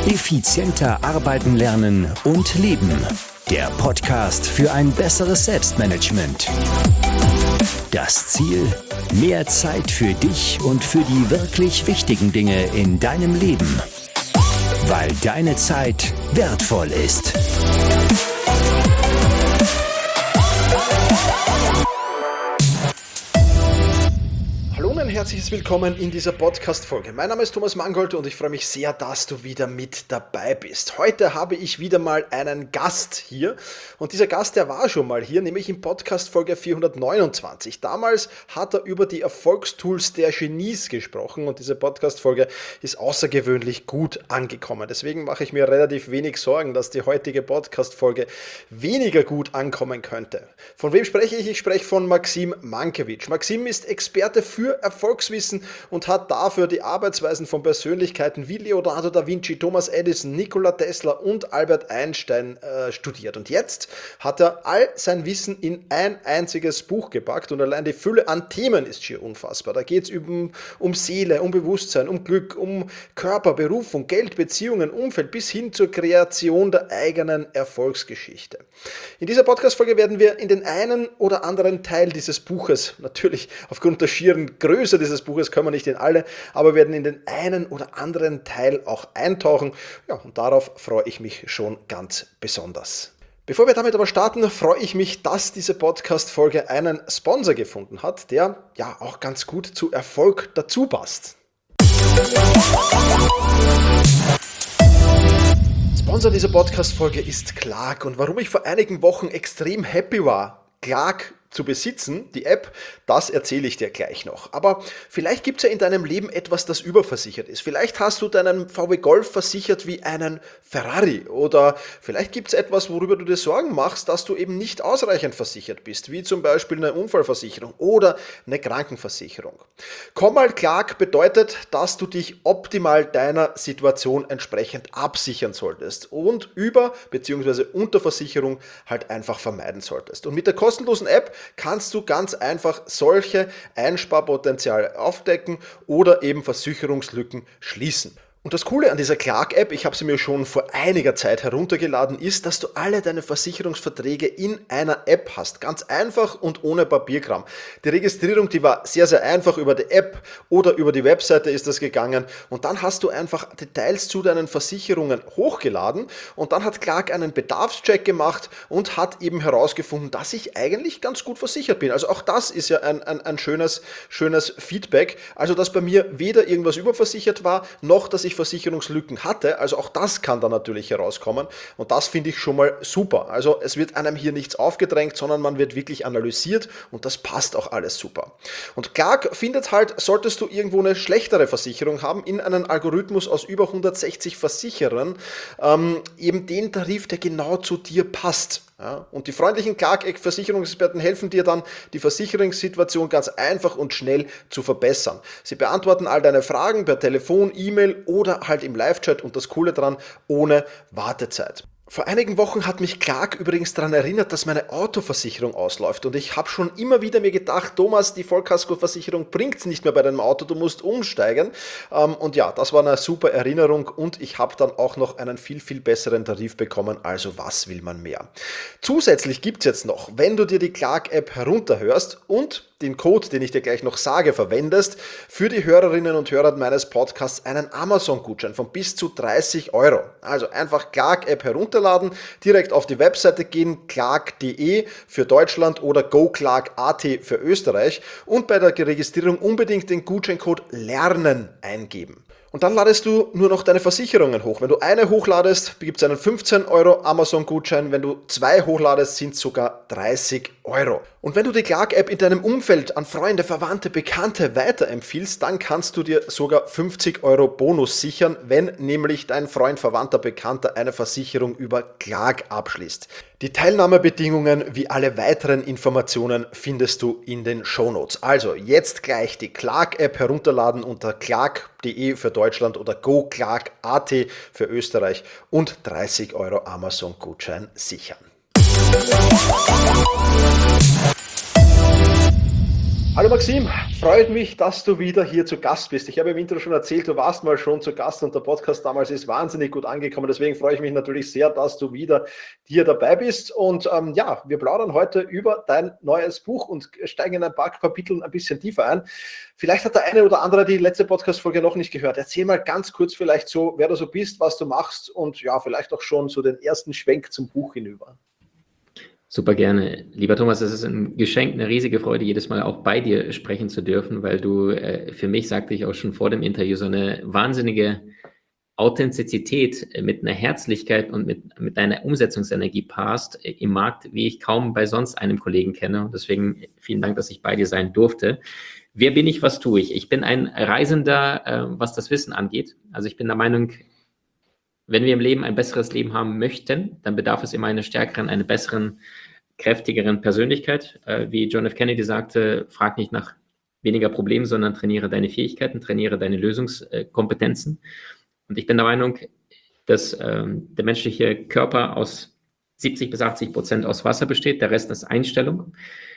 Effizienter arbeiten lernen und leben. Der Podcast für ein besseres Selbstmanagement. Das Ziel: mehr Zeit für dich und für die wirklich wichtigen Dinge in deinem Leben. Weil deine Zeit wertvoll ist. Hallo und ein herzliches Willkommen in dieser Podcast-Folge. Mein Name ist Thomas Mangold und ich freue mich sehr, dass du wieder mit dabei bist. Heute habe ich wieder mal einen Gast hier und dieser Gast, der war schon mal hier, nämlich in Podcast-Folge 429. Damals hat er über die Erfolgstools der Genies gesprochen und diese Podcast-Folge ist außergewöhnlich gut angekommen. Deswegen mache ich mir relativ wenig Sorgen, dass die heutige Podcast-Folge weniger gut ankommen könnte. Von wem spreche ich? Ich spreche von Maxim Mankiewicz. Maxim ist Experte für Erfolgswissen und hat dafür die Arbeitsweisen von Persönlichkeiten wie Leonardo da Vinci, Thomas Edison, Nikola Tesla und Albert Einstein studiert. Und jetzt hat er all sein Wissen in ein einziges Buch gepackt und allein die Fülle an Themen ist schier unfassbar. Da geht es um Seele, um Bewusstsein, um Glück, um Körper, Berufung, Geld, Beziehungen, Umfeld bis hin zur Kreation der eigenen Erfolgsgeschichte. In dieser Podcast-Folge werden wir in den einen oder anderen Teil dieses Buches, natürlich aufgrund der schieren Größe dieses Buches können wir nicht in alle, aber werden in den einen oder anderen Teil auch eintauchen. Ja, und darauf freue ich mich schon ganz besonders. Bevor wir damit aber starten, freue ich mich, dass diese Podcast-Folge einen Sponsor gefunden hat, der ja auch ganz gut zu Erfolg dazu passt. Sponsor dieser Podcast-Folge ist Clark und warum ich vor einigen Wochen extrem happy war, Clark zu besitzen, die App, das erzähle ich dir gleich noch. Aber vielleicht gibt es ja in deinem Leben etwas, das überversichert ist. Vielleicht hast du deinen VW Golf versichert wie einen Ferrari oder vielleicht gibt es etwas, worüber du dir Sorgen machst, dass du eben nicht ausreichend versichert bist, wie zum Beispiel eine Unfallversicherung oder eine Krankenversicherung. Komm mal Clark bedeutet, dass du dich optimal deiner Situation entsprechend absichern solltest und Über- bzw. Unterversicherung halt einfach vermeiden solltest. Und mit der kostenlosen App kannst du ganz einfach solche Einsparpotenziale aufdecken oder eben Versicherungslücken schließen. Und das Coole an dieser Clark-App, ich habe sie mir schon vor einiger Zeit heruntergeladen, ist, dass du alle deine Versicherungsverträge in einer App hast. Ganz einfach und ohne Papierkram. Die Registrierung, die war sehr, sehr einfach. Über die App oder über die Webseite ist das gegangen. Und dann hast du einfach Details zu deinen Versicherungen hochgeladen. Und dann hat Clark einen Bedarfscheck gemacht und hat eben herausgefunden, dass ich eigentlich ganz gut versichert bin. Also auch das ist ja ein schönes Feedback. Also dass bei mir weder irgendwas überversichert war, noch dass ich Versicherungslücken hatte, also auch das kann dann natürlich herauskommen und das finde ich schon mal super. Also es wird einem hier nichts aufgedrängt, sondern man wird wirklich analysiert und das passt auch alles super. Und Clark findet halt, solltest du irgendwo eine schlechtere Versicherung haben, in einen Algorithmus aus über 160 Versicherern, eben den Tarif, der genau zu dir passt. Ja, und die freundlichen Clark-Versicherungsexperten helfen dir dann, die Versicherungssituation ganz einfach und schnell zu verbessern. Sie beantworten all deine Fragen per Telefon, E-Mail oder halt im Live-Chat und das Coole dran, ohne Wartezeit. Vor einigen Wochen hat mich Clark übrigens daran erinnert, dass meine Autoversicherung ausläuft und ich habe schon immer wieder mir gedacht, Thomas, die Vollkaskoversicherung bringt es nicht mehr bei deinem Auto, du musst umsteigen und ja, das war eine super Erinnerung und ich habe dann auch noch einen viel, viel besseren Tarif bekommen, also was will man mehr. Zusätzlich gibt es jetzt noch, wenn du dir die Clark-App herunterhörst und den Code, den ich dir gleich noch sage, verwendest, für die Hörerinnen und Hörer meines Podcasts einen Amazon-Gutschein von bis zu 30 Euro. Also einfach Clark-App herunterladen, direkt auf die Webseite gehen, clark.de für Deutschland oder goclark.at für Österreich und bei der Registrierung unbedingt den Gutscheincode LERNEN eingeben. Und dann ladest du nur noch deine Versicherungen hoch. Wenn du eine hochladest, gibt es einen 15 Euro Amazon-Gutschein. Wenn du 2 hochladest, sind es sogar 30 Euro. Und wenn du die Clark-App in deinem Umfeld an Freunde, Verwandte, Bekannte weiterempfiehlst, dann kannst du dir sogar 50 Euro Bonus sichern, wenn nämlich dein Freund, Verwandter, Bekannter eine Versicherung über Clark abschließt. Die Teilnahmebedingungen wie alle weiteren Informationen findest du in den Shownotes. Also jetzt gleich die Clark-App herunterladen unter clark.de für Deutschland oder goclark.at für Österreich und 30 Euro Amazon-Gutschein sichern. Hallo Maxim, freut mich, dass du wieder hier zu Gast bist. Ich habe im Intro schon erzählt, du warst mal schon zu Gast und der Podcast damals ist wahnsinnig gut angekommen. Deswegen freue ich mich natürlich sehr, dass du wieder hier dabei bist. Und ja, wir plaudern heute über dein neues Buch und steigen in ein paar Kapiteln ein bisschen tiefer ein. Vielleicht hat der eine oder andere die letzte Podcast-Folge noch nicht gehört. Erzähl mal ganz kurz vielleicht so, wer du so bist, was du machst und ja, vielleicht auch schon so den ersten Schwenk zum Buch hinüber. Super gerne. Lieber Thomas, es ist ein Geschenk, eine riesige Freude, jedes Mal auch bei dir sprechen zu dürfen, weil du für mich, sagte ich auch schon vor dem Interview, so eine wahnsinnige Authentizität mit einer Herzlichkeit und mit deiner Umsetzungsenergie passt im Markt, wie ich kaum bei sonst einem Kollegen kenne. Und deswegen vielen Dank, dass ich bei dir sein durfte. Wer bin ich, was tue ich? Ich bin ein Reisender, was das Wissen angeht. Also ich bin der Meinung, wenn wir im Leben ein besseres Leben haben möchten, dann bedarf es immer einer stärkeren, einer besseren, kräftigeren Persönlichkeit. Wie John F. Kennedy sagte, frag nicht nach weniger Problemen, sondern trainiere deine Fähigkeiten, trainiere deine Lösungskompetenzen. Und ich bin der Meinung, dass der menschliche Körper aus 70-80% aus Wasser besteht, der Rest ist Einstellung.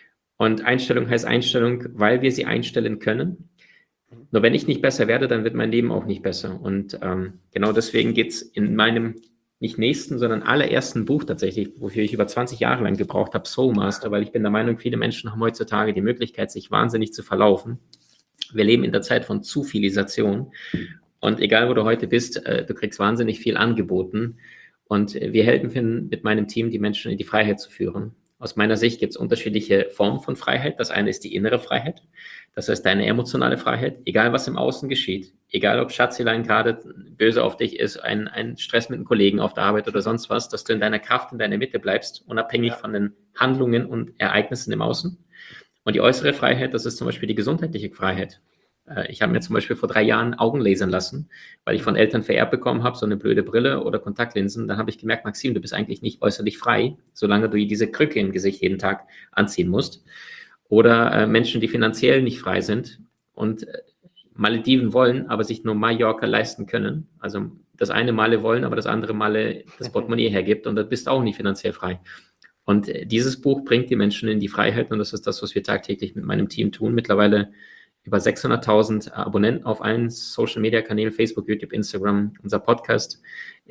Und Einstellung heißt Einstellung, weil wir sie einstellen können. Nur wenn ich nicht besser werde, dann wird mein Leben auch nicht besser. Und genau deswegen geht es in meinem nicht nächsten, sondern allerersten Buch tatsächlich, wofür ich über 20 Jahre lang gebraucht habe, Soul Master, weil ich bin der Meinung, viele Menschen haben heutzutage die Möglichkeit, sich wahnsinnig zu verlaufen. Wir leben in der Zeit von Zufilisation. Und egal, wo du heute bist, du kriegst wahnsinnig viel angeboten. Und wir helfen mit meinem Team, die Menschen in die Freiheit zu führen. Aus meiner Sicht gibt es unterschiedliche Formen von Freiheit. Das eine ist die innere Freiheit. Das heißt, deine emotionale Freiheit, egal was im Außen geschieht, egal ob Schatzelein gerade böse auf dich ist, ein Stress mit einem Kollegen auf der Arbeit oder sonst was, dass du in deiner Kraft, in deiner Mitte bleibst, unabhängig von den Handlungen und Ereignissen im Außen. Und die äußere Freiheit, das ist zum Beispiel die gesundheitliche Freiheit. Ich habe mir zum Beispiel vor 3 Jahren Augen lasern lassen, weil ich von Eltern vererbt bekommen habe, so eine blöde Brille oder Kontaktlinsen. Dann habe ich gemerkt, Maxim, du bist eigentlich nicht äußerlich frei, solange du diese Krücke im Gesicht jeden Tag anziehen musst. Oder Menschen, die finanziell nicht frei sind und Malediven wollen, aber sich nur Mallorca leisten können. Also das eine Male wollen, aber das andere Male das Portemonnaie hergibt und dann bist du auch nicht finanziell frei. Und dieses Buch bringt die Menschen in die Freiheit und das ist das, was wir tagtäglich mit meinem Team tun. Mittlerweile über 600.000 Abonnenten auf allen Social-Media-Kanälen, Facebook, YouTube, Instagram. Unser Podcast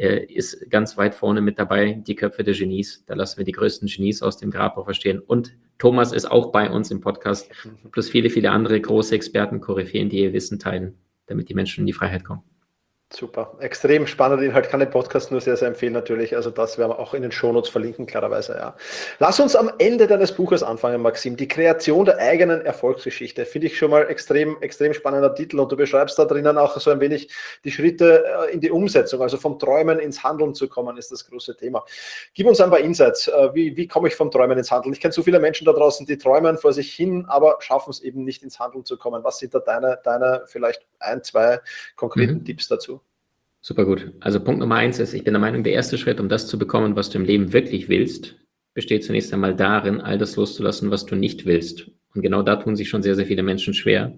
ist ganz weit vorne mit dabei, die Köpfe der Genies. Da lassen wir die größten Genies aus dem Grab auch verstehen. Und Thomas ist auch bei uns im Podcast, plus viele, viele andere große Experten, Koryphäen, die ihr Wissen teilen, damit die Menschen in die Freiheit kommen. Super, extrem spannender Inhalt, kann den Podcast nur sehr, sehr empfehlen natürlich, also das werden wir auch in den Shownotes verlinken, klarerweise, ja. Lass uns am Ende deines Buches anfangen, Maxim, die Kreation der eigenen Erfolgsgeschichte, finde ich schon mal extrem spannender Titel und du beschreibst da drinnen auch so ein wenig die Schritte in die Umsetzung, also vom Träumen ins Handeln zu kommen, ist das große Thema. Gib uns ein paar Insights, wie komme ich vom Träumen ins Handeln? Ich kenne so viele Menschen da draußen, die träumen vor sich hin, aber schaffen es eben nicht ins Handeln zu kommen. Was sind da deine vielleicht 1, 2 konkreten Tipps dazu? Super gut. Also Punkt Nummer 1 ist, ich bin der Meinung, der erste Schritt, um das zu bekommen, was du im Leben wirklich willst, besteht zunächst einmal darin, all das loszulassen, was du nicht willst. Und genau da tun sich schon sehr, sehr viele Menschen schwer.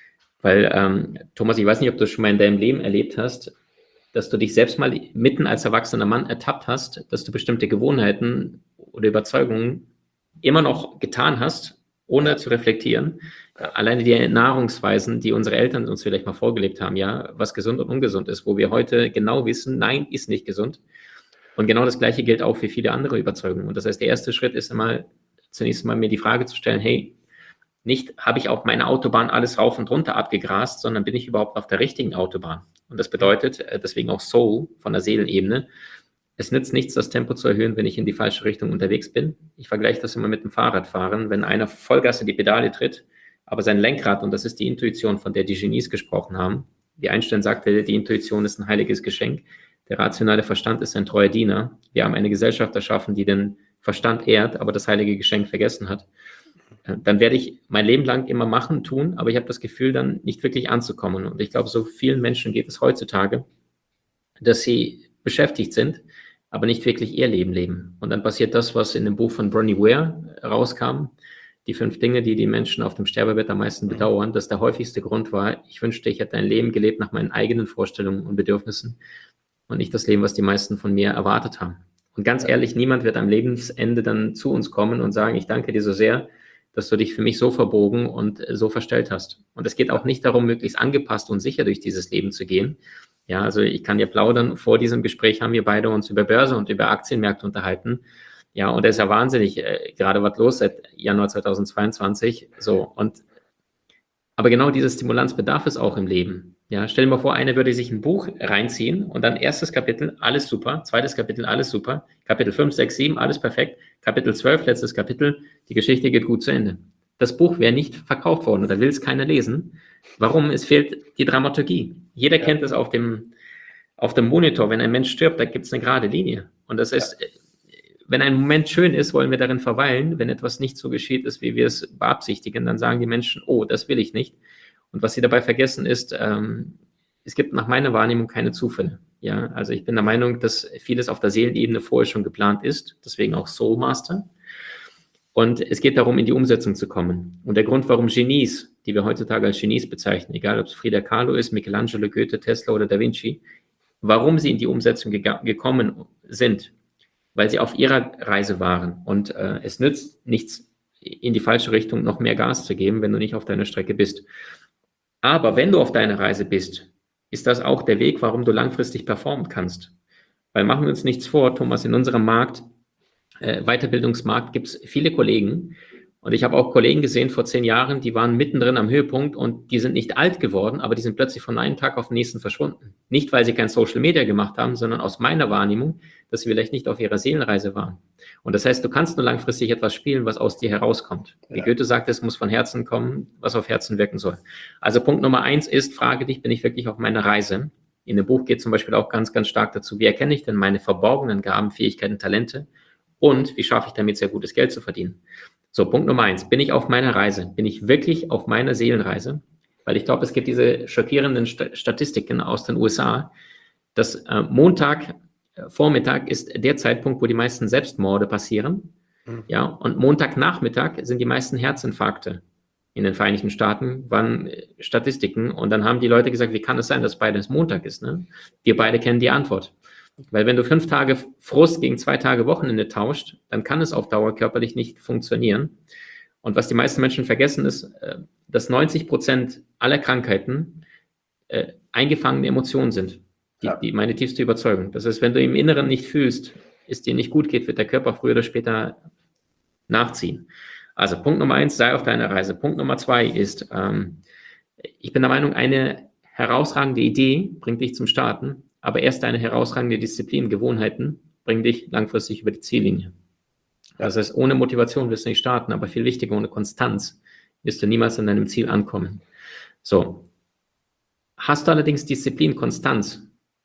Weil, Thomas, ich weiß nicht, ob du es schon mal in deinem Leben erlebt hast, dass du dich selbst mal mitten als erwachsener Mann ertappt hast, dass du bestimmte Gewohnheiten oder Überzeugungen immer noch getan hast, ohne zu reflektieren. Alleine die Nahrungsweisen, die unsere Eltern uns vielleicht mal vorgelebt haben, ja, was gesund und ungesund ist, wo wir heute genau wissen, nein, ist nicht gesund. Und genau das Gleiche gilt auch für viele andere Überzeugungen. Und das heißt, der erste Schritt ist einmal, zunächst mal mir die Frage zu stellen, hey, nicht habe ich auf meiner Autobahn alles rauf und runter abgegrast, sondern bin ich überhaupt auf der richtigen Autobahn? Und das bedeutet, deswegen auch Soul von der Seelenebene, es nützt nichts, das Tempo zu erhöhen, wenn ich in die falsche Richtung unterwegs bin. Ich vergleiche das immer mit dem Fahrradfahren. Wenn einer Vollgas in die Pedale tritt, aber sein Lenkrad, und das ist die Intuition, von der die Genies gesprochen haben, wie Einstein sagte, die Intuition ist ein heiliges Geschenk, der rationale Verstand ist ein treuer Diener. Wir haben eine Gesellschaft erschaffen, die den Verstand ehrt, aber das heilige Geschenk vergessen hat. Dann werde ich mein Leben lang immer machen, tun, aber ich habe das Gefühl, dann nicht wirklich anzukommen. Und ich glaube, so vielen Menschen geht es heutzutage, dass sie beschäftigt sind, aber nicht wirklich ihr Leben leben. Und dann passiert das, was in dem Buch von Bronnie Ware rauskam, die 5 Dinge, die die Menschen auf dem Sterbebett am meisten bedauern, dass der häufigste Grund war, ich wünschte, ich hätte ein Leben gelebt nach meinen eigenen Vorstellungen und Bedürfnissen und nicht das Leben, was die meisten von mir erwartet haben. Und ganz ehrlich, niemand wird am Lebensende dann zu uns kommen und sagen, ich danke dir so sehr, dass du dich für mich so verbogen und so verstellt hast. Und es geht auch nicht darum, möglichst angepasst und sicher durch dieses Leben zu gehen. Ja, also ich kann dir plaudern, vor diesem Gespräch haben wir beide uns über Börse und über Aktienmärkte unterhalten. Ja, und das ist ja wahnsinnig, gerade was los seit Januar 2022. So, aber genau diese Stimulanz bedarf es auch im Leben. Ja, stell dir mal vor, einer würde sich ein Buch reinziehen und dann erstes Kapitel, alles super, zweites Kapitel, alles super, Kapitel 5, 6, 7, alles perfekt, Kapitel 12, letztes Kapitel, die Geschichte geht gut zu Ende. Das Buch wäre nicht verkauft worden oder will es keiner lesen. Warum? Es fehlt die Dramaturgie. Jeder kennt es auf dem Monitor, wenn ein Mensch stirbt, da gibt es eine gerade Linie. Und das heißt, wenn ein Moment schön ist, wollen wir darin verweilen. Wenn etwas nicht so geschieht ist, wie wir es beabsichtigen, dann sagen die Menschen, oh, das will ich nicht. Und was sie dabei vergessen ist, es gibt nach meiner Wahrnehmung keine Zufälle. Ja, also ich bin der Meinung, dass vieles auf der Seelenebene vorher schon geplant ist, deswegen auch Soul Master. Und es geht darum, in die Umsetzung zu kommen. Und der Grund, warum Genies, die wir heutzutage als Genies bezeichnen, egal ob es Frida Kahlo ist, Michelangelo, Goethe, Tesla oder Da Vinci, warum sie in die Umsetzung gekommen sind, weil sie auf ihrer Reise waren. Und es nützt nichts, in die falsche Richtung noch mehr Gas zu geben, wenn du nicht auf deiner Strecke bist. Aber wenn du auf deiner Reise bist, ist das auch der Weg, warum du langfristig performen kannst. Weil machen wir uns nichts vor, Thomas, in unserem Markt, Weiterbildungsmarkt, gibt es viele Kollegen. Und ich habe auch Kollegen gesehen vor 10 Jahren, die waren mittendrin am Höhepunkt und die sind nicht alt geworden, aber die sind plötzlich von einem Tag auf den nächsten verschwunden. Nicht, weil sie kein Social Media gemacht haben, sondern aus meiner Wahrnehmung, dass sie vielleicht nicht auf ihrer Seelenreise waren. Und das heißt, du kannst nur langfristig etwas spielen, was aus dir herauskommt. Wie Goethe sagt, es muss von Herzen kommen, was auf Herzen wirken soll. Also Punkt Nummer 1 ist, frage dich, bin ich wirklich auf meiner Reise? In dem Buch geht zum Beispiel auch ganz, ganz stark dazu, wie erkenne ich denn meine verborgenen Gaben, Fähigkeiten, Talente und wie schaffe ich damit sehr gutes Geld zu verdienen? So, Punkt Nummer 1, bin ich auf meiner Reise? Bin ich wirklich auf meiner Seelenreise? Weil ich glaube, es gibt diese schockierenden Statistiken aus den USA, dass Montag Vormittag ist der Zeitpunkt, wo die meisten Selbstmorde passieren. Ja, und Montagnachmittag sind die meisten Herzinfarkte in den Vereinigten Staaten, waren Statistiken. Und dann haben die Leute gesagt, wie kann es sein, dass beides Montag ist? Ne? Wir beide kennen die Antwort. Weil wenn du 5 Tage Frust gegen 2 Tage Wochenende tauscht, dann kann es auf Dauer körperlich nicht funktionieren. Und was die meisten Menschen vergessen ist, dass 90% aller Krankheiten eingefangene Emotionen sind. Die meine tiefste Überzeugung. Das heißt, wenn du im Inneren nicht fühlst, es dir nicht gut geht, wird der Körper früher oder später nachziehen. Also Punkt Nummer 1, sei auf deiner Reise. Punkt Nummer 2 ist, ich bin der Meinung, eine herausragende Idee bringt dich zum Starten, aber erst eine herausragende Disziplin, Gewohnheiten bringen dich langfristig über die Ziellinie. Das heißt, ohne Motivation wirst du nicht starten, aber viel wichtiger, ohne Konstanz wirst du niemals an deinem Ziel ankommen. So. Hast du allerdings Disziplin, Konstanz,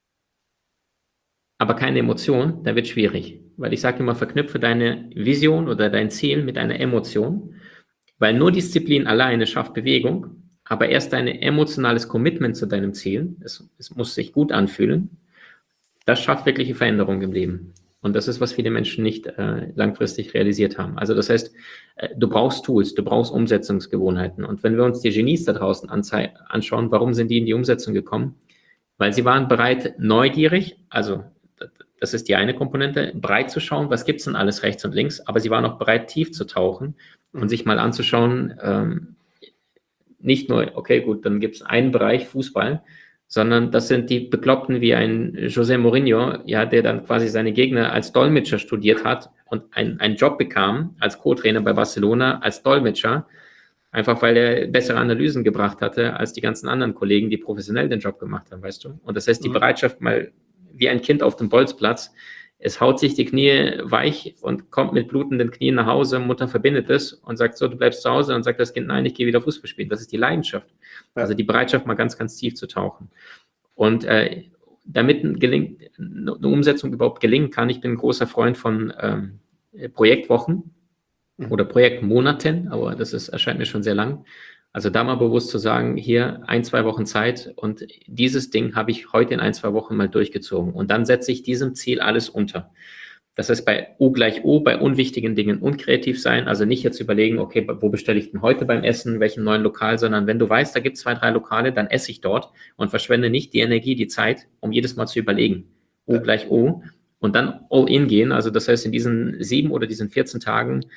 aber keine Emotion, dann wird es schwierig. Weil ich sage immer, verknüpfe deine Vision oder dein Ziel mit einer Emotion, weil nur Disziplin alleine schafft Bewegung, aber erst dein emotionales Commitment zu deinem Ziel, es muss sich gut anfühlen, das schafft wirkliche Veränderung im Leben. Und das ist, was viele Menschen nicht langfristig realisiert haben. Also das heißt, du brauchst Tools, du brauchst Umsetzungsgewohnheiten. Und wenn wir uns die Genies da draußen anschauen, warum sind die in die Umsetzung gekommen? Weil sie waren bereit, neugierig, also das ist die eine Komponente, breit zu schauen, was gibt es denn alles rechts und links, aber sie waren auch bereit, tief zu tauchen und sich mal anzuschauen, nicht nur, okay, gut, dann gibt es einen Bereich, Fußball, sondern das sind die Bekloppten wie ein José Mourinho, ja, der dann quasi seine Gegner als Dolmetscher studiert hat und einen Job bekam als Co-Trainer bei Barcelona als Dolmetscher, einfach weil er bessere Analysen gebracht hatte als die ganzen anderen Kollegen, die professionell den Job gemacht haben, weißt du? Und das heißt, die Bereitschaft mal wie ein Kind auf dem Bolzplatz, es haut sich die Knie weich und kommt mit blutenden Knien nach Hause, Mutter verbindet es und sagt so, du bleibst zu Hause, und sagt das Kind, nein, ich gehe wieder Fußball spielen. Das ist die Leidenschaft. Ja. Also die Bereitschaft, mal ganz, ganz tief zu tauchen. Und damit eine Umsetzung überhaupt gelingen kann, ich bin ein großer Freund von Projektwochen oder Projektmonaten, aber das erscheint mir schon sehr lang. Also da mal bewusst zu sagen, hier 1-2 Wochen Zeit und dieses Ding habe ich heute in 1-2 Wochen mal durchgezogen und dann setze ich diesem Ziel alles unter. Das heißt, bei O gleich O, bei unwichtigen Dingen unkreativ sein, also nicht jetzt überlegen, okay, wo bestelle ich denn heute beim Essen, welchen neuen Lokal, sondern wenn du weißt, da gibt es 2-3 Lokale, dann esse ich dort und verschwende nicht die Energie, die Zeit, um jedes Mal zu überlegen. O gleich O und dann all in gehen, also das heißt, in diesen 7 oder diesen 14 Tagen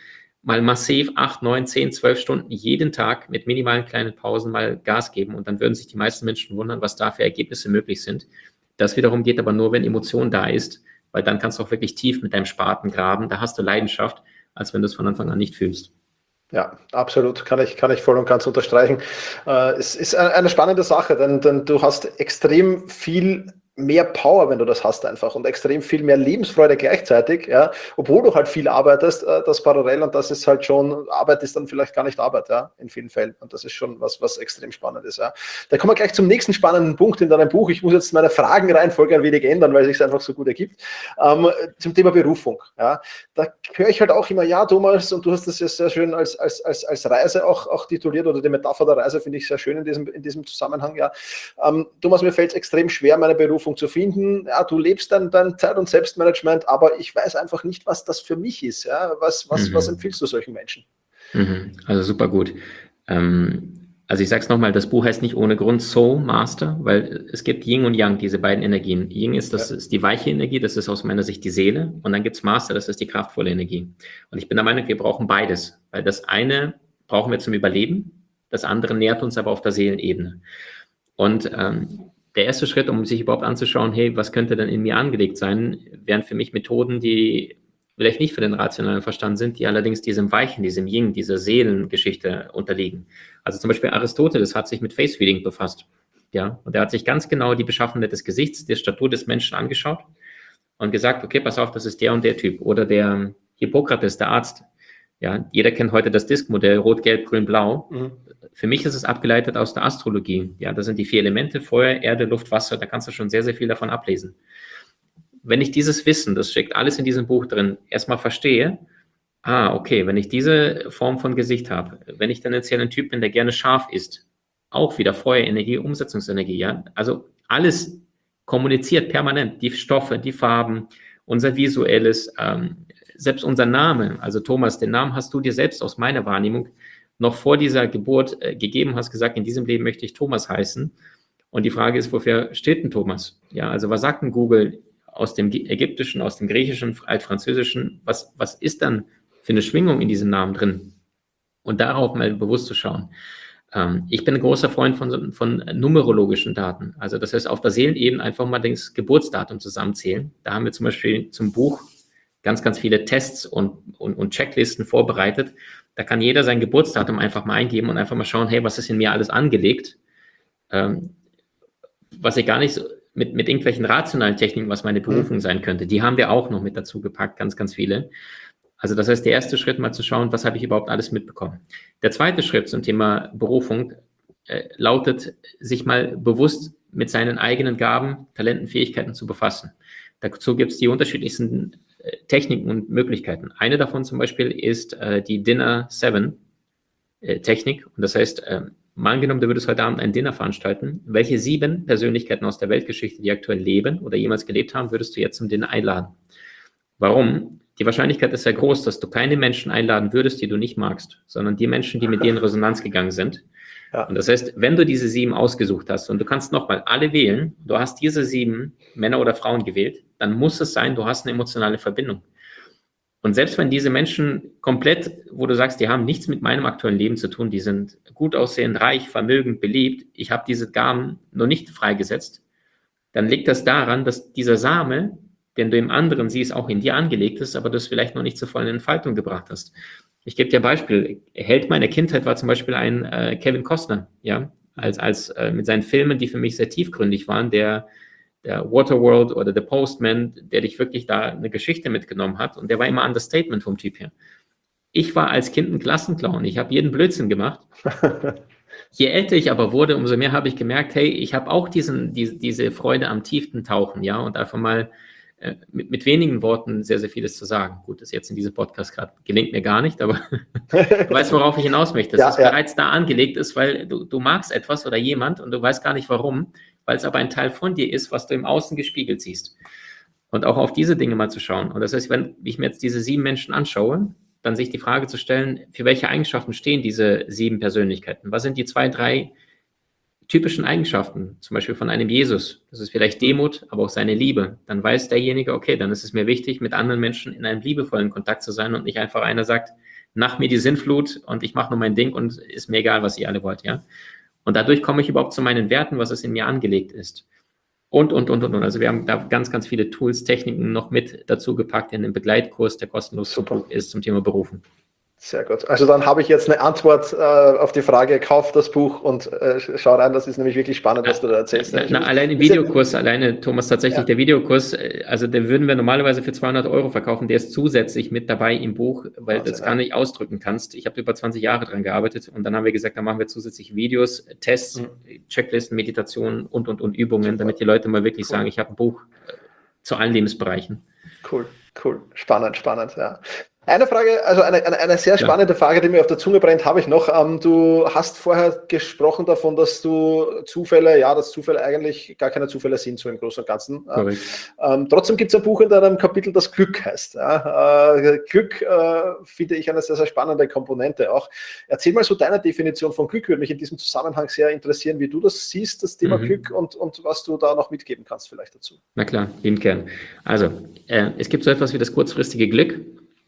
mal massiv 8, 9, 10, 12 Stunden jeden Tag mit minimalen kleinen Pausen mal Gas geben und dann würden sich die meisten Menschen wundern, was da für Ergebnisse möglich sind. Das wiederum geht aber nur, wenn Emotion da ist, weil dann kannst du auch wirklich tief mit deinem Spaten graben, da hast du Leidenschaft, als wenn du es von Anfang an nicht fühlst. Ja, absolut, kann ich voll und ganz unterstreichen. Es ist eine spannende Sache, denn du hast extrem viel mehr Power, wenn du das hast einfach und extrem viel mehr Lebensfreude gleichzeitig, ja, obwohl du halt viel arbeitest, das parallel und das ist halt schon, Arbeit ist dann vielleicht gar nicht Arbeit, ja, in vielen Fällen und das ist schon was extrem spannend ist, ja. Da kommen wir gleich zum nächsten spannenden Punkt in deinem Buch. Ich muss jetzt meine Fragenreihenfolge ein wenig ändern, weil es sich einfach so gut ergibt. Zum Thema Berufung, ja, da höre ich halt auch immer, ja, Thomas, und du hast das ja sehr schön als Reise auch tituliert oder die Metapher der Reise finde ich sehr schön in diesem Zusammenhang, ja. Thomas, mir fällt es extrem schwer, meine Berufung zu finden. Ja, du lebst dein Zeit- und Selbstmanagement, aber ich weiß einfach nicht, was das für mich ist. Ja? Was empfiehlst du solchen Menschen? Also super gut. Also ich sage es nochmal, das Buch heißt nicht ohne Grund Soul Master, weil es gibt Yin und Yang, diese beiden Energien. Yin ist die weiche Energie, das ist aus meiner Sicht die Seele. Und dann gibt es Master, das ist die kraftvolle Energie. Und ich bin der Meinung, wir brauchen beides, weil das eine brauchen wir zum Überleben, das andere nährt uns aber auf der Seelenebene. Und der erste Schritt, um sich überhaupt anzuschauen, hey, was könnte denn in mir angelegt sein, wären für mich Methoden, die vielleicht nicht für den rationalen Verstand sind, die allerdings diesem Weichen, diesem Yin, dieser Seelengeschichte unterliegen. Also zum Beispiel Aristoteles hat sich mit Face Reading befasst. Ja, und er hat sich ganz genau die Beschaffenheit des Gesichts, der Statur des Menschen angeschaut und gesagt, okay, pass auf, das ist der und der Typ. Oder der Hippokrates, der Arzt. Ja, jeder kennt heute das Disk-Modell, Rot, Gelb, Grün, Blau. Für mich ist es abgeleitet aus der Astrologie. Ja, das sind die 4 Elemente, Feuer, Erde, Luft, Wasser. Da kannst du schon sehr, sehr viel davon ablesen. Wenn ich dieses Wissen, das steckt alles in diesem Buch drin, erstmal verstehe, okay, wenn ich diese Form von Gesicht habe, wenn ich tendenziell ein Typ bin, der gerne scharf ist, auch wieder Feuerenergie, Umsetzungsenergie, ja, also alles kommuniziert permanent, die Stoffe, die Farben, unser Visuelles, selbst unser Name, also Thomas, den Namen hast du dir selbst aus meiner Wahrnehmung noch vor dieser Geburt gegeben, hast gesagt, in diesem Leben möchte ich Thomas heißen. Und die Frage ist, wofür steht denn Thomas? Ja, also was sagt denn Google aus dem Ägyptischen, aus dem Griechischen, Altfranzösischen? Was ist dann für eine Schwingung in diesem Namen drin? Und darauf mal bewusst zu schauen. Ich bin ein großer Freund von numerologischen Daten. Also das heißt, auf der Seelenebene einfach mal das Geburtsdatum zusammenzählen. Da haben wir zum Beispiel zum Buch ganz, ganz viele Tests und Checklisten vorbereitet. Da kann jeder sein Geburtsdatum einfach mal eingeben und einfach mal schauen, hey, was ist in mir alles angelegt? Was ich gar nicht so mit irgendwelchen rationalen Techniken, was meine Berufung sein könnte, die haben wir auch noch mit dazu gepackt, ganz, ganz viele. Also das heißt, der erste Schritt mal zu schauen, was habe ich überhaupt alles mitbekommen. Der zweite Schritt zum Thema Berufung lautet, sich mal bewusst mit seinen eigenen Gaben, Talenten, Fähigkeiten zu befassen. Dazu gibt es die unterschiedlichsten Techniken und Möglichkeiten. Eine davon zum Beispiel ist die Dinner 7 Technik. Und das heißt, mal angenommen, du würdest heute Abend ein Dinner veranstalten. Welche 7 Persönlichkeiten aus der Weltgeschichte, die aktuell leben oder jemals gelebt haben, würdest du jetzt zum Dinner einladen? Warum? Die Wahrscheinlichkeit ist sehr groß, dass du keine Menschen einladen würdest, die du nicht magst, sondern die Menschen, die mit dir in Resonanz gegangen sind. Ja. Und das heißt, wenn du diese 7 ausgesucht hast und du kannst nochmal alle wählen, du hast diese 7 Männer oder Frauen gewählt, dann muss es sein, du hast eine emotionale Verbindung. Und selbst wenn diese Menschen komplett, wo du sagst, die haben nichts mit meinem aktuellen Leben zu tun, die sind gut aussehend, reich, vermögend, beliebt, ich habe diese Gaben noch nicht freigesetzt, dann liegt das daran, dass dieser Same, den du im anderen siehst, auch in dir angelegt ist, aber du es vielleicht noch nicht zur vollen Entfaltung gebracht hast. Ich gebe dir ein Beispiel. Held meiner Kindheit war zum Beispiel ein Kevin Costner, ja, als mit seinen Filmen, die für mich sehr tiefgründig waren, der Waterworld oder The Postman, der dich wirklich da eine Geschichte mitgenommen hat und der war immer Understatement vom Typ her. Ich war als Kind ein Klassenclown, ich habe jeden Blödsinn gemacht. Je älter ich aber wurde, umso mehr habe ich gemerkt, hey, ich habe auch diese Freude am tiefen Tauchen, ja, und einfach mal mit wenigen Worten sehr, sehr vieles zu sagen. Gut, das jetzt in diesem Podcast gerade gelingt mir gar nicht, aber du weißt, worauf ich hinaus möchte. Dass es bereits da angelegt ist, weil du magst etwas oder jemand und du weißt gar nicht warum, weil es aber ein Teil von dir ist, was du im Außen gespiegelt siehst. Und auch auf diese Dinge mal zu schauen. Und das heißt, wenn ich mir jetzt diese 7 Menschen anschaue, dann sich die Frage zu stellen, für welche Eigenschaften stehen diese 7 Persönlichkeiten? Was sind die 2, 3 typischen Eigenschaften, zum Beispiel von einem Jesus? Das ist vielleicht Demut, aber auch seine Liebe. Dann weiß derjenige, okay, dann ist es mir wichtig, mit anderen Menschen in einem liebevollen Kontakt zu sein und nicht einfach einer sagt, nach mir die Sinnflut und ich mache nur mein Ding und ist mir egal, was ihr alle wollt, ja. Und dadurch komme ich überhaupt zu meinen Werten, was es in mir angelegt ist. Und. Also wir haben da ganz, ganz viele Tools, Techniken noch mit dazu gepackt in den Begleitkurs, der kostenlos ist zum Thema Berufen. Sehr gut. Also dann habe ich jetzt eine Antwort auf die Frage, kauf das Buch und schau rein, das ist nämlich wirklich spannend, was du da erzählst. Allein im Videokurs, Thomas, tatsächlich der Videokurs, also den würden wir normalerweise für 200 € verkaufen, der ist zusätzlich mit dabei im Buch, weil du das gar nicht ausdrücken kannst. Ich habe über 20 Jahre dran gearbeitet und dann haben wir gesagt, dann machen wir zusätzlich Videos, Tests, Checklisten, Meditationen und Übungen, damit die Leute mal wirklich sagen, ich habe ein Buch zu allen Lebensbereichen. Cool. Spannend, ja. Eine Frage, also eine sehr spannende Frage, die mir auf der Zunge brennt, habe ich noch. Du hast vorher gesprochen davon, dass dass Zufälle eigentlich gar keine Zufälle sind, so im Großen und Ganzen. Trotzdem gibt es ein Buch in deinem Kapitel, das Glück heißt. Glück finde ich eine sehr, sehr spannende Komponente auch. Erzähl mal so deine Definition von Glück, würde mich in diesem Zusammenhang sehr interessieren, wie du das siehst, das Thema Glück und was du da noch mitgeben kannst vielleicht dazu. Na klar, lieben gern. Also, es gibt so etwas wie das kurzfristige Glück.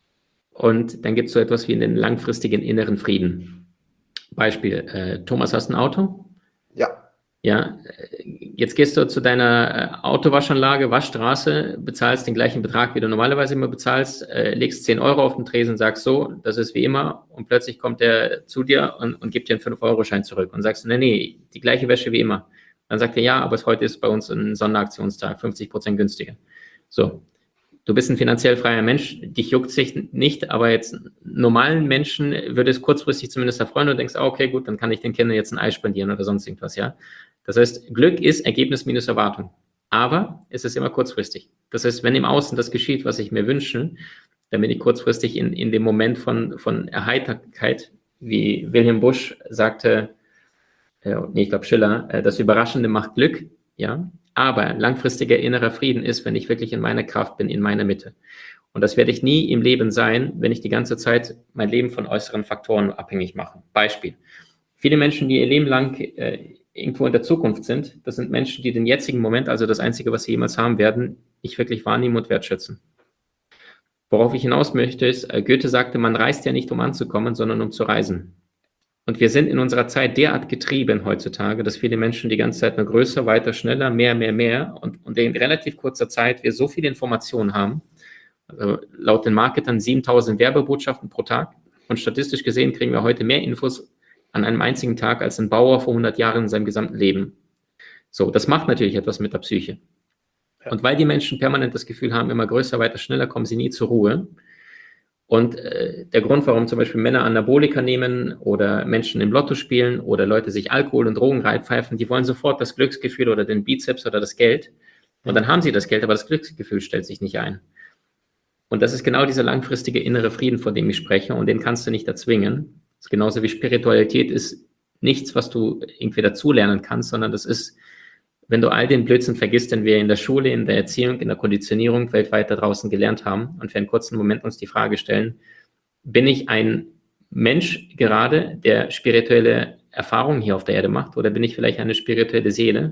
Und dann gibt es so etwas wie einen langfristigen inneren Frieden. Beispiel, Thomas, hast ein Auto? Ja. Ja, jetzt gehst du zu deiner Autowaschanlage, Waschstraße, bezahlst den gleichen Betrag, wie du normalerweise immer bezahlst, legst 10 € auf den Tresen, sagst so, das ist wie immer und plötzlich kommt der zu dir und gibt dir einen 5-Euro-Schein zurück und sagst, nee, die gleiche Wäsche wie immer. Dann sagt er, ja, aber heute ist bei uns ein Sonderaktionstag, 50% günstiger. So. Du bist ein finanziell freier Mensch, dich juckt sich nicht, aber jetzt normalen Menschen würde es kurzfristig zumindest erfreuen und du denkst, okay, gut, dann kann ich den Kindern jetzt ein Ei spendieren oder sonst irgendwas, ja. Das heißt, Glück ist Ergebnis minus Erwartung, aber es ist immer kurzfristig. Das heißt, wenn im Außen das geschieht, was ich mir wünsche, dann bin ich kurzfristig in dem Moment von Erheiterkeit, wie Wilhelm Busch sagte, ich glaube Schiller, das Überraschende macht Glück, ja. Aber langfristiger innerer Frieden ist, wenn ich wirklich in meiner Kraft bin, in meiner Mitte. Und das werde ich nie im Leben sein, wenn ich die ganze Zeit mein Leben von äußeren Faktoren abhängig mache. Beispiel. Viele Menschen, die ihr Leben lang irgendwo in der Zukunft sind, das sind Menschen, die den jetzigen Moment, also das Einzige, was sie jemals haben werden, nicht wirklich wahrnehmen und wertschätzen. Worauf ich hinaus möchte, ist, Goethe sagte, man reist ja nicht, um anzukommen, sondern um zu reisen. Und wir sind in unserer Zeit derart getrieben heutzutage, dass viele Menschen die ganze Zeit nur größer, weiter, schneller, mehr und in relativ kurzer Zeit wir so viele Informationen haben, also laut den Marketern 7000 Werbebotschaften pro Tag und statistisch gesehen kriegen wir heute mehr Infos an einem einzigen Tag als ein Bauer vor 100 Jahren in seinem gesamten Leben. So, das macht natürlich etwas mit der Psyche. Ja. Und weil die Menschen permanent das Gefühl haben, immer größer, weiter, schneller, kommen sie nie zur Ruhe. Und der Grund, warum zum Beispiel Männer Anabolika nehmen oder Menschen im Lotto spielen oder Leute sich Alkohol und Drogen reinpfeifen, die wollen sofort das Glücksgefühl oder den Bizeps oder das Geld. Und dann haben sie das Geld, aber das Glücksgefühl stellt sich nicht ein. Und das ist genau dieser langfristige innere Frieden, von dem ich spreche, und den kannst du nicht erzwingen. Das ist genauso wie Spiritualität ist nichts, was du irgendwie dazulernen kannst, sondern das ist, wenn du all den Blödsinn vergisst, den wir in der Schule, in der Erziehung, in der Konditionierung weltweit da draußen gelernt haben und für einen kurzen Moment uns die Frage stellen, bin ich ein Mensch gerade, der spirituelle Erfahrungen hier auf der Erde macht, oder bin ich vielleicht eine spirituelle Seele,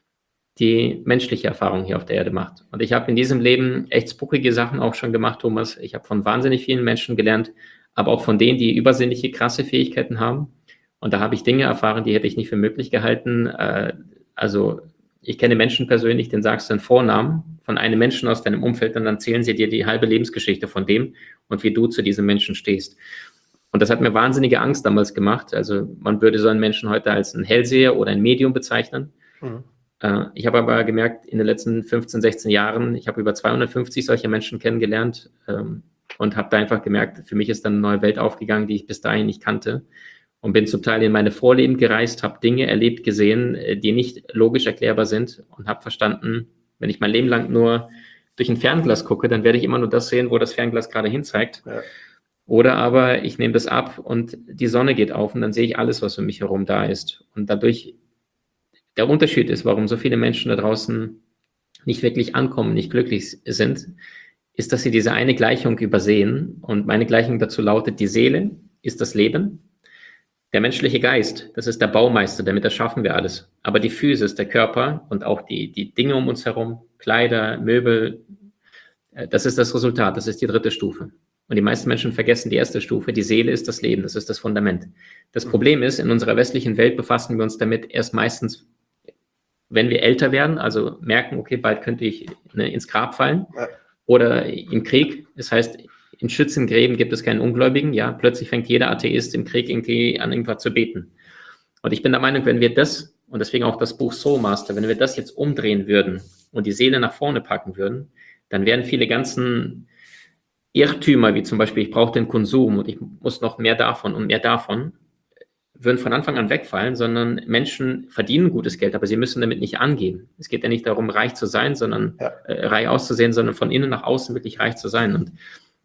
die menschliche Erfahrungen hier auf der Erde macht? Und ich habe in diesem Leben echt spookige Sachen auch schon gemacht, Thomas. Ich habe von wahnsinnig vielen Menschen gelernt, aber auch von denen, die übersinnliche, krasse Fähigkeiten haben. Und da habe ich Dinge erfahren, die hätte ich nicht für möglich gehalten. Also ich kenne Menschen persönlich, denen sagst du einen Vornamen von einem Menschen aus deinem Umfeld und dann erzählen sie dir die halbe Lebensgeschichte von dem und wie du zu diesem Menschen stehst. Und das hat mir wahnsinnige Angst damals gemacht. Also man würde so einen Menschen heute als einen Hellseher oder ein Medium bezeichnen. Mhm. Ich habe aber gemerkt, in den letzten 15, 16 Jahren, ich habe über 250 solcher Menschen kennengelernt und habe da einfach gemerkt, für mich ist dann eine neue Welt aufgegangen, die ich bis dahin nicht kannte. Und bin zum Teil in meine Vorleben gereist, habe Dinge erlebt, gesehen, die nicht logisch erklärbar sind und habe verstanden, wenn ich mein Leben lang nur durch ein Fernglas gucke, dann werde ich immer nur das sehen, wo das Fernglas gerade hinzeigt. Ja. Oder aber ich nehme das ab und die Sonne geht auf und dann sehe ich alles, was um mich herum da ist. Und dadurch, der Unterschied ist, warum so viele Menschen da draußen nicht wirklich ankommen, nicht glücklich sind, ist, dass sie diese eine Gleichung übersehen. Und meine Gleichung dazu lautet, die Seele ist das Leben. Der menschliche Geist, das ist der Baumeister, damit erschaffen wir alles. Aber die Physis, der Körper und auch die Dinge um uns herum, Kleider, Möbel, das ist das Resultat, das ist die dritte Stufe. Und die meisten Menschen vergessen die erste Stufe. Die Seele ist das Leben, das ist das Fundament. Das Problem ist, in unserer westlichen Welt befassen wir uns damit erst meistens, wenn wir älter werden, also merken, okay, bald könnte ich ins Grab fallen, oder im Krieg. Das heißt, in Schützengräben gibt es keinen Ungläubigen. Ja, plötzlich fängt jeder Atheist im Krieg irgendwie an, irgendwas zu beten. Und ich bin der Meinung, wenn wir das, und deswegen auch das Buch Soul Master, wenn wir das jetzt umdrehen würden und die Seele nach vorne packen würden, dann wären viele ganzen Irrtümer, wie zum Beispiel, ich brauche den Konsum und ich muss noch mehr davon und mehr davon, würden von Anfang an wegfallen, sondern Menschen verdienen gutes Geld, aber sie müssen damit nicht angeben. Es geht ja nicht darum, reich zu sein, sondern reich auszusehen, sondern von innen nach außen wirklich reich zu sein. Und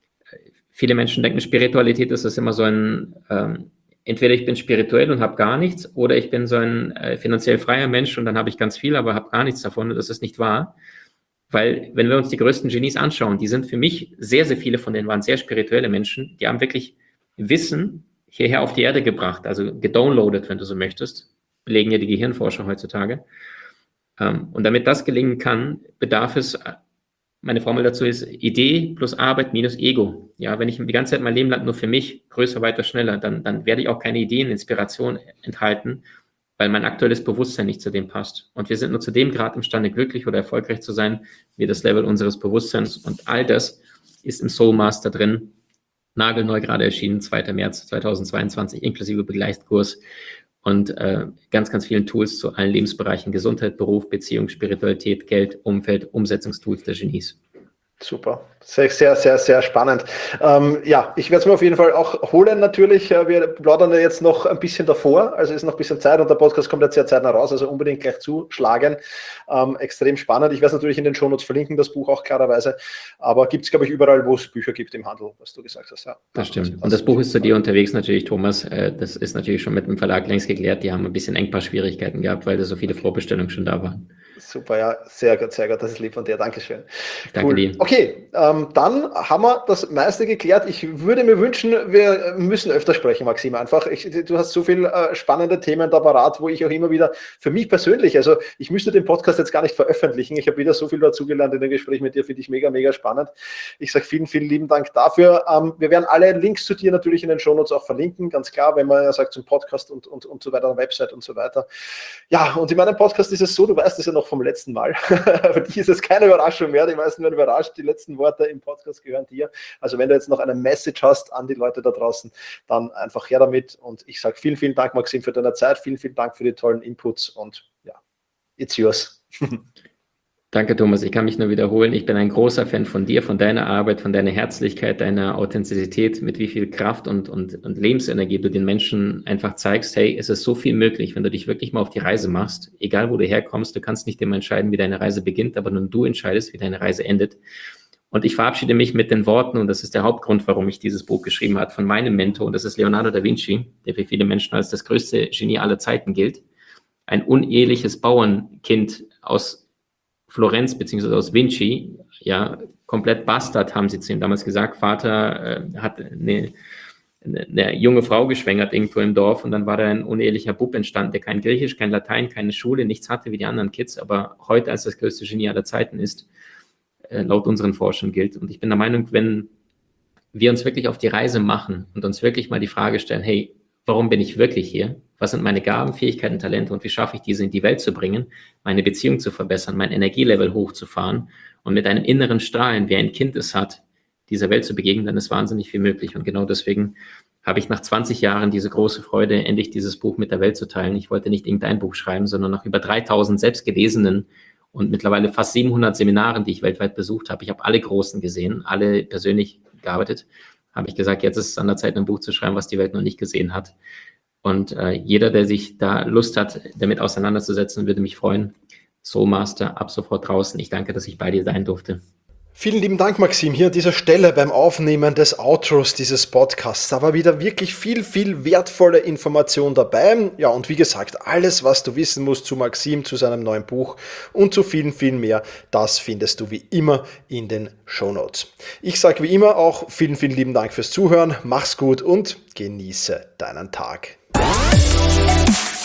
viele Menschen denken, Spiritualität ist das immer so ein, entweder ich bin spirituell und habe gar nichts, oder ich bin so ein finanziell freier Mensch und dann habe ich ganz viel, aber habe gar nichts davon. Und das ist nicht wahr. Weil, wenn wir uns die größten Genies anschauen, die sind für mich, sehr, sehr viele von denen waren sehr spirituelle Menschen, die haben wirklich Wissen hierher auf die Erde gebracht, also gedownloadet, wenn du so möchtest, belegen ja die Gehirnforscher heutzutage. Und damit das gelingen kann, bedarf es, meine Formel dazu ist Idee plus Arbeit minus Ego. Ja, wenn ich die ganze Zeit mein Leben lang nur für mich, größer, weiter, schneller, dann werde ich auch keine Ideen, Inspiration enthalten, weil mein aktuelles Bewusstsein nicht zu dem passt. Und wir sind nur zu dem Grad imstande, glücklich oder erfolgreich zu sein, wie das Level unseres Bewusstseins. Und all das ist im Soul Master drin, nagelneu gerade erschienen, 2. März 2022, inklusive Begleitkurs und ganz, ganz vielen Tools zu allen Lebensbereichen, Gesundheit, Beruf, Beziehung, Spiritualität, Geld, Umfeld, Umsetzungstools der Genies. Super, sehr, sehr, sehr, sehr spannend. Ja, ich werde es mir auf jeden Fall auch holen natürlich. Wir plaudern ja jetzt noch ein bisschen davor, also ist noch ein bisschen Zeit und der Podcast kommt jetzt sehr zeitnah raus, also unbedingt gleich zuschlagen. Extrem spannend. Ich werde es natürlich in den Shownotes verlinken, das Buch auch klarerweise, aber gibt es, glaube ich, überall, wo es Bücher gibt im Handel, was du gesagt hast. Ja, das stimmt. Und das Buch ist zu dir unterwegs natürlich, Thomas. Das ist natürlich schon mit dem Verlag längst geklärt. Die haben ein bisschen Engpassschwierigkeiten gehabt, weil da so viele Vorbestellungen schon da waren. Super, ja, sehr gut, das ist lieb von dir, Dankeschön. Danke dir. Okay, dann haben wir das meiste geklärt. Ich würde mir wünschen, wir müssen öfter sprechen, Maxim, einfach. Du hast so viele spannende Themen da parat, wo ich auch immer wieder, für mich persönlich, also ich müsste den Podcast jetzt gar nicht veröffentlichen, ich habe wieder so viel dazugelernt in dem Gespräch mit dir, finde ich mega, mega spannend. Ich sage vielen, vielen lieben Dank dafür. Wir werden alle Links zu dir natürlich in den Shownotes auch verlinken, ganz klar, wenn man ja sagt zum Podcast und so weiter, eine Website und so weiter. Ja, und in meinem Podcast ist es so, du weißt es ja noch vom letzten Mal. Für dich ist es keine Überraschung mehr. Die meisten werden überrascht. Die letzten Worte im Podcast gehören dir. Also wenn du jetzt noch eine Message hast an die Leute da draußen, dann einfach her damit. Und ich sage vielen, vielen Dank, Maxim, für deine Zeit. Vielen, vielen Dank für die tollen Inputs. Und ja, it's yours. Danke, Thomas. Ich kann mich nur wiederholen. Ich bin ein großer Fan von dir, von deiner Arbeit, von deiner Herzlichkeit, deiner Authentizität, mit wie viel Kraft und Lebensenergie du den Menschen einfach zeigst. Hey, es ist so viel möglich, wenn du dich wirklich mal auf die Reise machst. Egal, wo du herkommst, du kannst nicht immer entscheiden, wie deine Reise beginnt, aber nur du entscheidest, wie deine Reise endet. Und ich verabschiede mich mit den Worten, und das ist der Hauptgrund, warum ich dieses Buch geschrieben habe, von meinem Mentor, und das ist Leonardo da Vinci, der für viele Menschen als das größte Genie aller Zeiten gilt. Ein uneheliches Bauernkind aus Florenz beziehungsweise aus Vinci, ja, komplett Bastard, haben sie zu ihm damals gesagt. Vater hat eine junge Frau geschwängert irgendwo im Dorf und dann war da ein unehelicher Bub entstanden, der kein Griechisch, kein Latein, keine Schule, nichts hatte wie die anderen Kids, aber heute als das größte Genie aller Zeiten ist, laut unseren Forschern gilt. Und ich bin der Meinung, wenn wir uns wirklich auf die Reise machen und uns wirklich mal die Frage stellen, hey, warum bin ich wirklich hier? Was sind meine Gaben, Fähigkeiten, Talente und wie schaffe ich diese in die Welt zu bringen, meine Beziehung zu verbessern, mein Energielevel hochzufahren und mit einem inneren Strahlen, wie ein Kind es hat, dieser Welt zu begegnen, dann ist wahnsinnig viel möglich. Und genau deswegen habe ich nach 20 Jahren diese große Freude, endlich dieses Buch mit der Welt zu teilen. Ich wollte nicht irgendein Buch schreiben, sondern nach über 3000 selbstgelesenen und mittlerweile fast 700 Seminaren, die ich weltweit besucht habe. Ich habe alle Großen gesehen, alle persönlich gearbeitet. Habe ich gesagt, jetzt ist es an der Zeit, ein Buch zu schreiben, was die Welt noch nicht gesehen hat. Und jeder, der sich da Lust hat, damit auseinanderzusetzen, würde mich freuen. Soul Master, ab sofort draußen. Ich danke, dass ich bei dir sein durfte. Vielen lieben Dank, Maxim, hier an dieser Stelle beim Aufnehmen des Outros dieses Podcasts. Da war wieder wirklich viel, viel wertvolle Information dabei. Ja, und wie gesagt, alles, was du wissen musst zu Maxim, zu seinem neuen Buch und zu vielen, vielen mehr, das findest du wie immer in den Shownotes. Ich sage wie immer auch vielen, vielen lieben Dank fürs Zuhören. Mach's gut und genieße deinen Tag.